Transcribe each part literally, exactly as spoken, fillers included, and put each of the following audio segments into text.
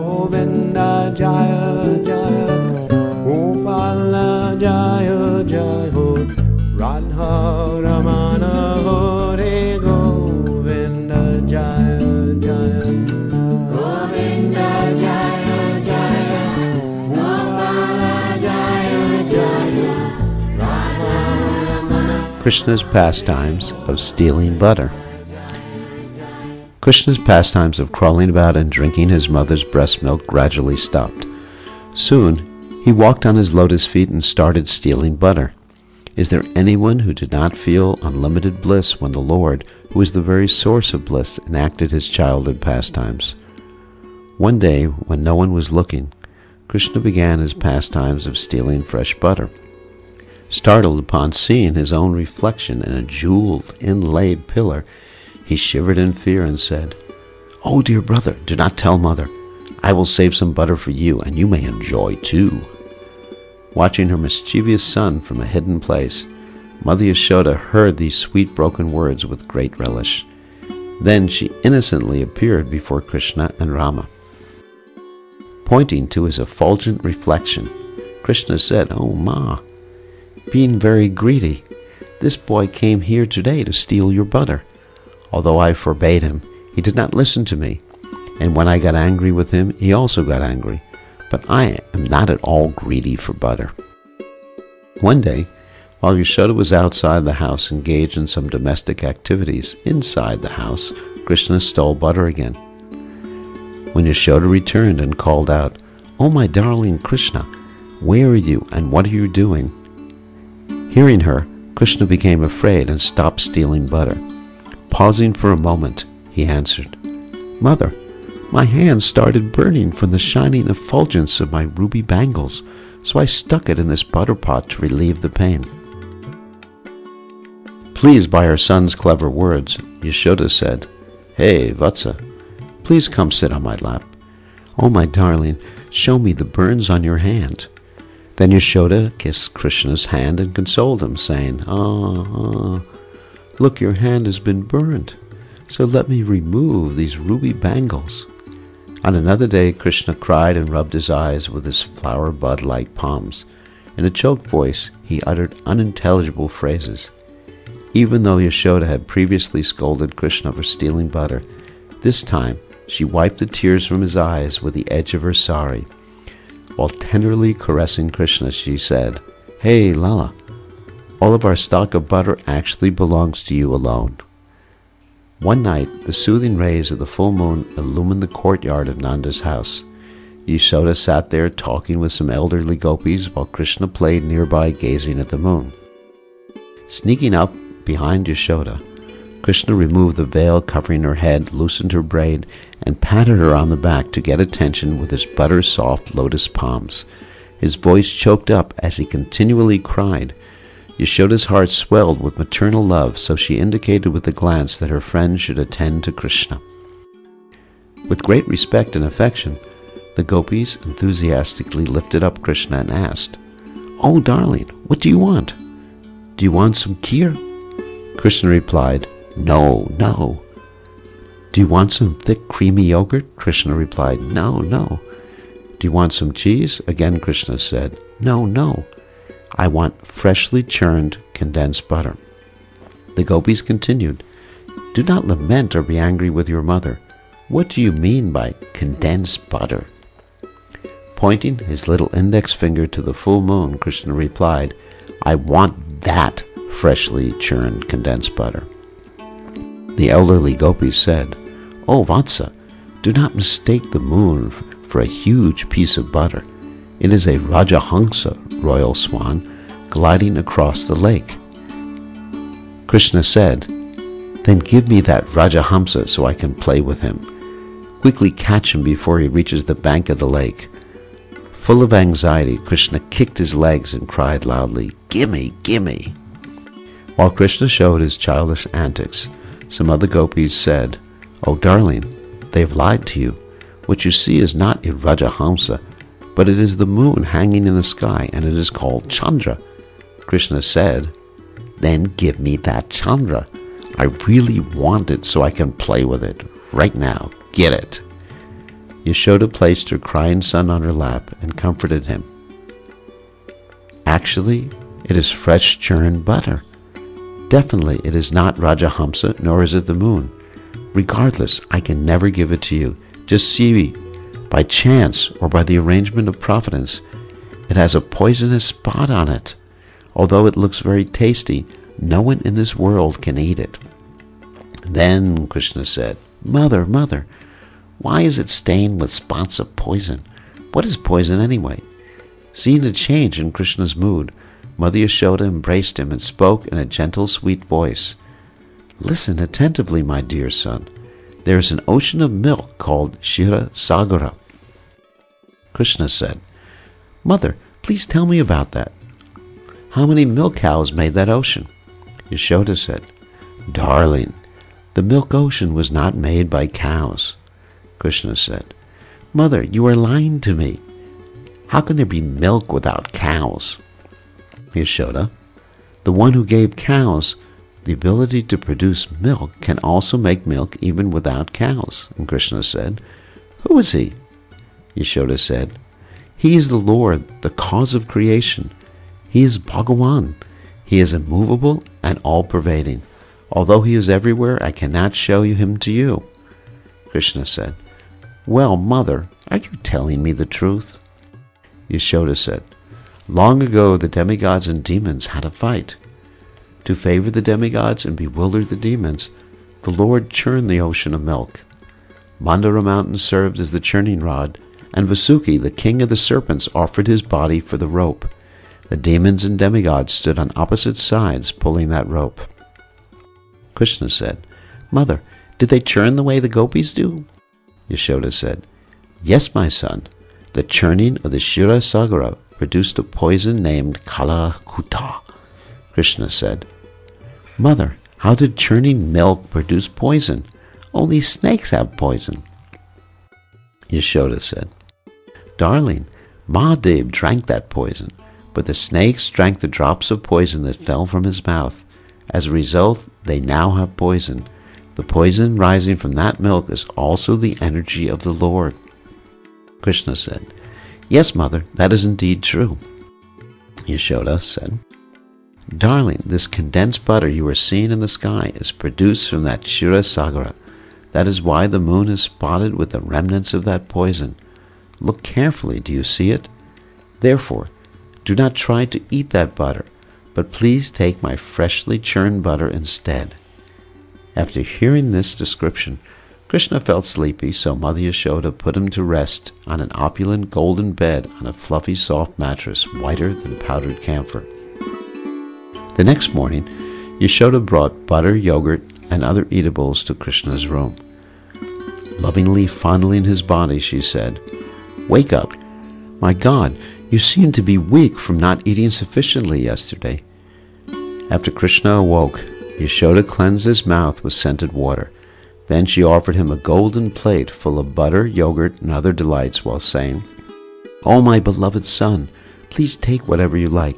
Govinda Jaya Jaya Gopala Jaya Jaya Radha Ramana Hare Govinda Jaya Jaya Govinda Jaya Jaya Gopala Jaya Jaya Radha Ramana. Krishna's pastimes of stealing butter. Krishna's pastimes of crawling about and drinking his mother's breast milk gradually stopped. Soon, he walked on his lotus feet and started stealing butter. Is there anyone who did not feel unlimited bliss when the Lord, who is the very source of bliss, enacted his childhood pastimes? One day, when no one was looking, Krishna began his pastimes of stealing fresh butter. Startled upon seeing his own reflection in a jeweled, inlaid pillar, he shivered in fear and said, "Oh, dear brother, do not tell mother. I will save some butter for you, and you may enjoy too." Watching her mischievous son from a hidden place, Mother Yashoda heard these sweet broken words with great relish. Then she innocently appeared before Krishna and Rama. Pointing to his effulgent reflection, Krishna said, "Oh, Ma, being very greedy, this boy came here today to steal your butter. Although I forbade him, he did not listen to me, and when I got angry with him, he also got angry. But I am not at all greedy for butter." One day, while Yashoda was outside the house engaged in some domestic activities inside the house, Krishna stole butter again. When Yashoda returned and called out, "Oh, my darling Krishna, where are you and what are you doing?" Hearing her, Krishna became afraid and stopped stealing butter. Pausing for a moment, he answered, "Mother, my hands started burning from the shining effulgence of my ruby bangles, so I stuck it in this butter pot to relieve the pain." Pleased by her son's clever words, Yashoda said, "Hey, Vatsa, please come sit on my lap. Oh, my darling, show me the burns on your hand." Then Yashoda kissed Krishna's hand and consoled him, saying, "Ah, ah, look, your hand has been burned, so let me remove these ruby bangles." On another day, Krishna cried and rubbed his eyes with his flower bud-like palms. In a choked voice, he uttered unintelligible phrases. Even though Yashoda had previously scolded Krishna for stealing butter, this time she wiped the tears from his eyes with the edge of her sari. While tenderly caressing Krishna, she said, "Hey, Lala, all of our stock of butter actually belongs to you alone." One night, the soothing rays of the full moon illumined the courtyard of Nanda's house. Yashoda sat there talking with some elderly gopis while Krishna played nearby gazing at the moon. Sneaking up behind Yashoda, Krishna removed the veil covering her head, loosened her braid, and patted her on the back to get attention with his butter-soft lotus palms. His voice choked up as he continually cried. Yashoda's heart swelled with maternal love, so she indicated with a glance that her friend should attend to Krishna. With great respect and affection, the gopis enthusiastically lifted up Krishna and asked, "Oh, darling, what do you want? Do you want some kheer?" Krishna replied, "No, no." "Do you want some thick creamy yogurt?" Krishna replied, "No, no." "Do you want some cheese?" Again Krishna said, "No, no. I want freshly churned condensed butter." The gopis continued, "Do not lament or be angry with your mother. What do you mean by condensed butter?" Pointing his little index finger to the full moon, Krishna replied, "I want that freshly churned condensed butter." The elderly gopis said, "Oh, Vatsa, do not mistake the moon for a huge piece of butter. It is a Rajahamsa, royal swan, gliding across the lake." Krishna said, "Then give me that Rajahamsa so I can play with him. Quickly catch him before he reaches the bank of the lake." Full of anxiety, Krishna kicked his legs and cried loudly, "Gimme, gimme!" While Krishna showed his childish antics, some other gopis said, "Oh, darling, they have lied to you. What you see is not a Rajahamsa, but it is the moon hanging in the sky, and it is called Chandra." Krishna said, "Then give me that Chandra. I really want it so I can play with it. Right now, get it." Yashoda placed her crying son on her lap and comforted him. Actually, it is fresh churned butter. Definitely it is not Rajahamsa, nor is it the moon. Regardless, I can never give it to you. Just see, by chance or by the arrangement of Providence, it has a poisonous spot on it. Although it looks very tasty, no one in this world can eat it. Then Krishna said, Mother, mother, why is it stained with spots of poison? What is poison anyway? Seeing a change in Krishna's mood, Mother Yashoda embraced him and spoke in a gentle, sweet voice. Listen attentively, my dear son. There is an ocean of milk called Kshira Sagara. Krishna said, Mother, please tell me about that. How many milk cows made that ocean? Yashoda said, Darling, the milk ocean was not made by cows. Krishna said, Mother, you are lying to me. How can there be milk without cows? Yashoda, the one who gave cows the ability to produce milk can also make milk even without cows. And Krishna said, Who is he? Yashoda said, He is the Lord, the cause of creation. He is Bhagawan. He is immovable and all-pervading. Although he is everywhere, I cannot show him to you. Krishna said, Well, Mother, are you telling me the truth? Yashoda said, Long ago the demigods and demons had a fight. To favor the demigods and bewilder the demons, the Lord churned the ocean of milk. Mandara mountain served as the churning rod, and Vasuki, the king of the serpents, offered his body for the rope. The demons and demigods stood on opposite sides pulling that rope. Krishna said, Mother, did they churn the way the gopis do? Yashoda said, Yes, my son. The churning of the Kshira Sagara produced a poison named Kalakuta. Krishna said, Mother, how did churning milk produce poison? Only snakes have poison. Yashoda said, Darling, Mahadev drank that poison, but the snakes drank the drops of poison that fell from his mouth. As a result, they now have poison. The poison rising from that milk is also the energy of the Lord. Krishna said, Yes, Mother, that is indeed true. Yashoda said, Darling, this condensed butter you are seeing in the sky is produced from that Kshira Sagara. That is why the moon is spotted with the remnants of that poison. Look carefully, do you see it? Therefore, do not try to eat that butter, but please take my freshly churned butter instead. After hearing this description, Krishna felt sleepy, so Mother Yashoda put him to rest on an opulent golden bed on a fluffy soft mattress whiter than powdered camphor. The next morning, Yashoda brought butter, yogurt, and other eatables to Krishna's room. Lovingly fondling his body, she said, Wake up. My God, you seem to be weak from not eating sufficiently yesterday. After Krishna awoke, Yashoda cleansed his mouth with scented water. Then she offered him a golden plate full of butter, yogurt, and other delights while saying, Oh, my beloved son, please take whatever you like.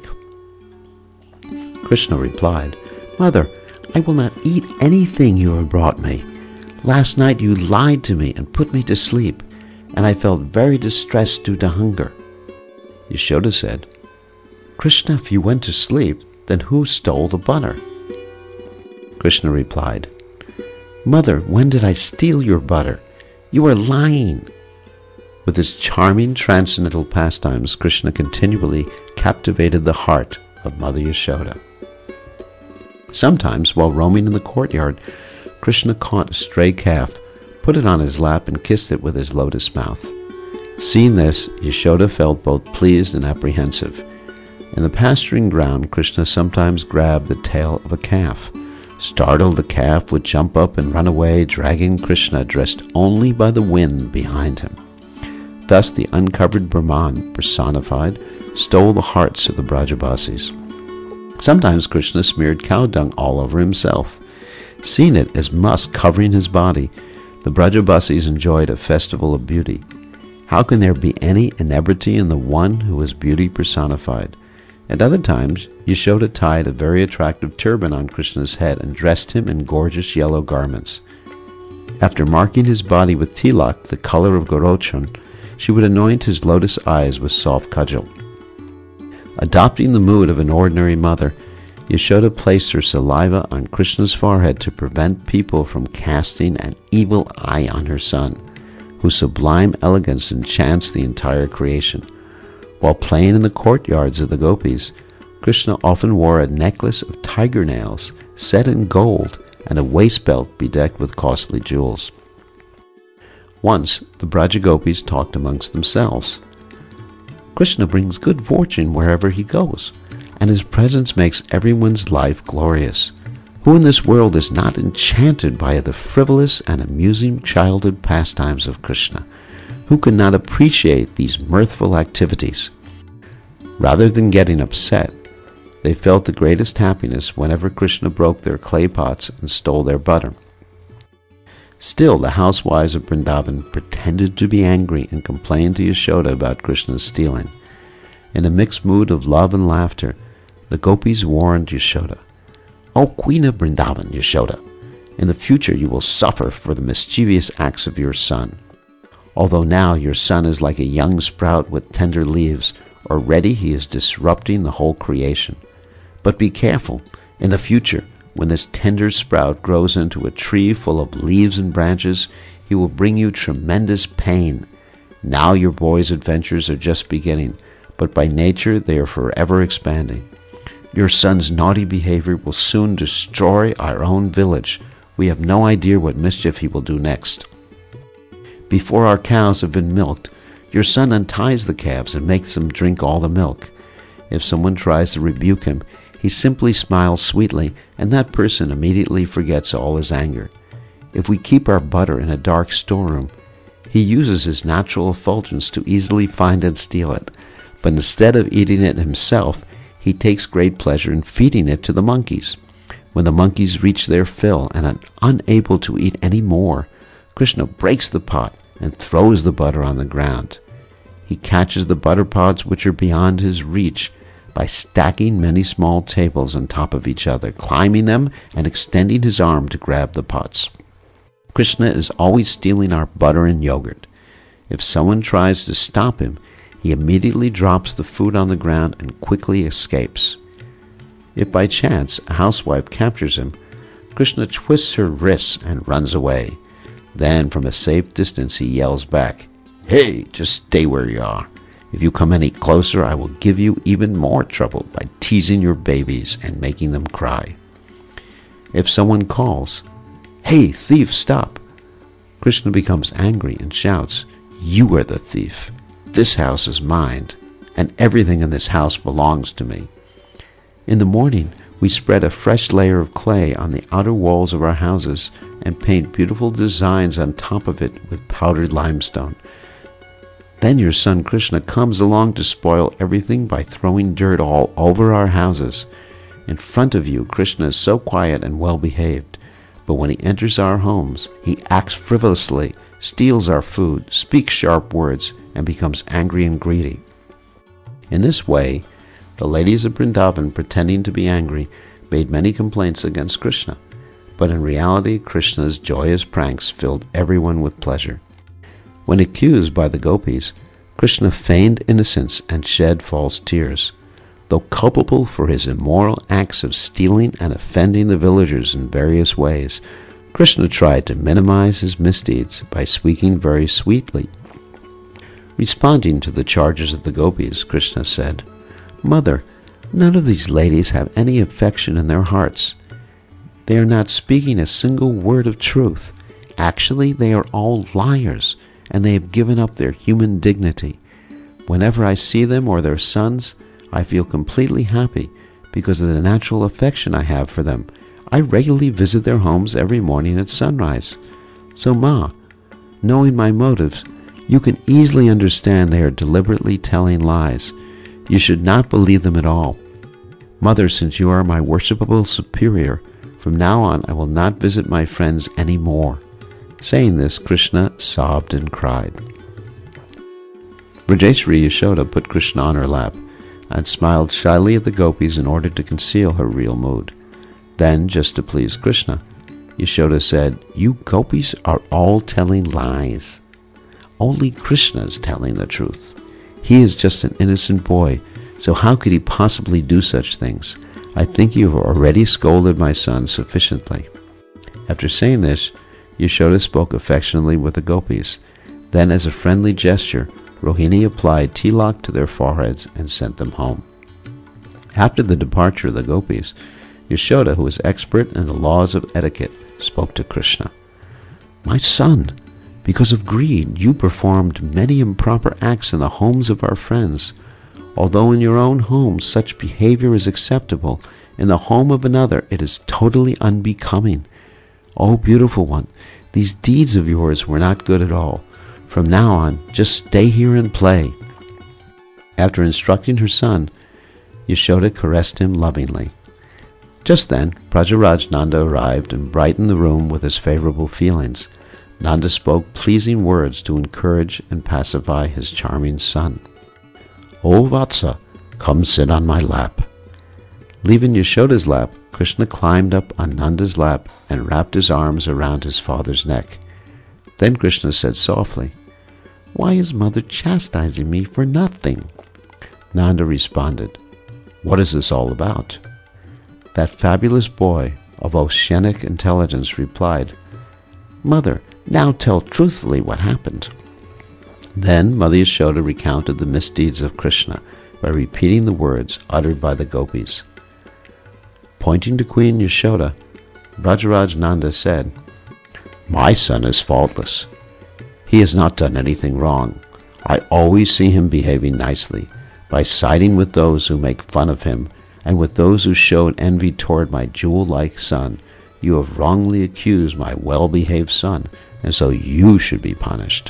Krishna replied, Mother, I will not eat anything you have brought me. Last night you lied to me and put me to sleep, and I felt very distressed due to hunger. Yashoda said, Krishna, if you went to sleep, then who stole the butter? Krishna replied, Mother, when did I steal your butter? You are lying. With his charming transcendental pastimes, Krishna continually captivated the heart of Mother Yashoda. Sometimes, while roaming in the courtyard, Krishna caught a stray calf, put it on his lap, and kissed it with his lotus mouth. Seeing this, Yashoda felt both pleased and apprehensive. In the pasturing ground, Krishna sometimes grabbed the tail of a calf. Startled, the calf would jump up and run away, dragging Krishna dressed only by the wind behind him. Thus the uncovered Brahman, personified, stole the hearts of the Brajabasis. Sometimes Krishna smeared cow dung all over himself. Seeing it as musk covering his body, the Brajabasis enjoyed a festival of beauty. How can there be any inebriety in the one who is beauty personified? At other times, Yashoda tied a very attractive turban on Krishna's head and dressed him in gorgeous yellow garments. After marking his body with tilak, the color of Gorochon, she would anoint his lotus eyes with soft kajal. Adopting the mood of an ordinary mother, Yashoda placed her saliva on Krishna's forehead to prevent people from casting an evil eye on her son, whose sublime elegance enchants the entire creation. While playing in the courtyards of the gopis, Krishna often wore a necklace of tiger nails set in gold and a waist belt bedecked with costly jewels. Once, the Braja gopis talked amongst themselves. Krishna brings good fortune wherever he goes, and his presence makes everyone's life glorious. Who in this world is not enchanted by the frivolous and amusing childhood pastimes of Krishna? Who could not appreciate these mirthful activities? Rather than getting upset, they felt the greatest happiness whenever Krishna broke their clay pots and stole their butter. Still, the housewives of Vrindavan pretended to be angry and complained to Yashoda about Krishna's stealing. In a mixed mood of love and laughter, the gopis warned Yashoda, "O Queen of Vrindavan, Yashoda, in the future you will suffer for the mischievous acts of your son. Although now your son is like a young sprout with tender leaves, already he is disrupting the whole creation. But be careful, in the future, when this tender sprout grows into a tree full of leaves and branches, he will bring you tremendous pain. Now your boy's adventures are just beginning, but by nature they are forever expanding. Your son's naughty behavior will soon destroy our own village. We have no idea what mischief he will do next. Before our cows have been milked, your son unties the calves and makes them drink all the milk. If someone tries to rebuke him, he simply smiles sweetly, and that person immediately forgets all his anger. If we keep our butter in a dark storeroom, he uses his natural effulgence to easily find and steal it. But instead of eating it himself, he takes great pleasure in feeding it to the monkeys. When the monkeys reach their fill and are unable to eat any more, Krishna breaks the pot and throws the butter on the ground. He catches the butter pods which are beyond his reach by stacking many small tables on top of each other, climbing them and extending his arm to grab the pots. Krishna is always stealing our butter and yogurt. If someone tries to stop him, he immediately drops the food on the ground and quickly escapes. If by chance a housewife captures him, Krishna twists her wrists and runs away. Then from a safe distance he yells back, "Hey, just stay where you are. If you come any closer, I will give you even more trouble by teasing your babies and making them cry." If someone calls, "Hey, thief, stop!" Krishna becomes angry and shouts, "You are the thief. This house is mine, and everything in this house belongs to me." In the morning, we spread a fresh layer of clay on the outer walls of our houses and paint beautiful designs on top of it with powdered limestone. Then your son Krishna comes along to spoil everything by throwing dirt all over our houses. In front of you, Krishna is so quiet and well-behaved, but when he enters our homes, he acts frivolously, steals our food, speaks sharp words, and becomes angry and greedy. In this way, the ladies of Vrindavan, pretending to be angry, made many complaints against Krishna, but in reality Krishna's joyous pranks filled everyone with pleasure. When accused by the gopis, Krishna feigned innocence and shed false tears. Though culpable for his immoral acts of stealing and offending the villagers in various ways, Krishna tried to minimize his misdeeds by speaking very sweetly. Responding to the charges of the gopis, Krishna said, "Mother, none of these ladies have any affection in their hearts. They are not speaking a single word of truth. Actually, they are all liars, and they have given up their human dignity. Whenever I see them or their sons, I feel completely happy because of the natural affection I have for them. I regularly visit their homes every morning at sunrise. So, Ma, knowing my motives, you can easily understand they are deliberately telling lies. You should not believe them at all. Mother, since you are my worshipable superior, from now on I will not visit my friends any more." Saying this, Krishna sobbed and cried. Vrajeshwari Yashoda put Krishna on her lap and smiled shyly at the gopis in order to conceal her real mood. Then, just to please Krishna, Yashoda said, "You gopis are all telling lies. Only Krishna is telling the truth. He is just an innocent boy, so how could he possibly do such things? I think you have already scolded my son sufficiently." After saying this, Yashoda spoke affectionately with the gopis. Then, as a friendly gesture, Rohini applied tilak to their foreheads and sent them home. After the departure of the gopis, Yashoda, who was expert in the laws of etiquette, spoke to Krishna. "My son, because of greed, you performed many improper acts in the homes of our friends. Although in your own home such behavior is acceptable, in the home of another it is totally unbecoming. O beautiful one, these deeds of yours were not good at all. From now on, just stay here and play." After instructing her son, Yashoda caressed him lovingly. Just then, Prajaraj Nanda arrived and brightened the room with his favorable feelings. Nanda spoke pleasing words to encourage and pacify his charming son. "O Vatsa, come sit on my lap." Leaving Yashoda's lap, Krishna climbed up on Nanda's lap and wrapped his arms around his father's neck. Then Krishna said softly, "Why is mother chastising me for nothing?" Nanda responded, "What is this all about?" That fabulous boy of oceanic intelligence replied, "Mother, now tell truthfully what happened." Then Mother Yashoda recounted the misdeeds of Krishna by repeating the words uttered by the gopis. Pointing to Queen Yashoda, Brajaraj Nanda said, "My son is faultless. He has not done anything wrong. I always see him behaving nicely. By siding with those who make fun of him, and with those who showed envy toward my jewel-like son, you have wrongly accused my well-behaved son, and so you should be punished."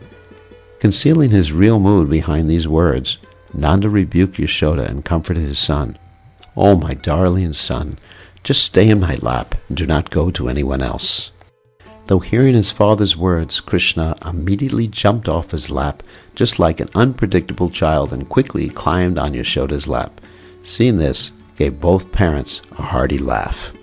Concealing his real mood behind these words, Nanda rebuked Yashoda and comforted his son. "Oh, my darling son, just stay in my lap and do not go to anyone else." Though hearing his father's words, Krishna immediately jumped off his lap, just like an unpredictable child, and quickly climbed on Yashoda's lap. Seeing this gave both parents a hearty laugh.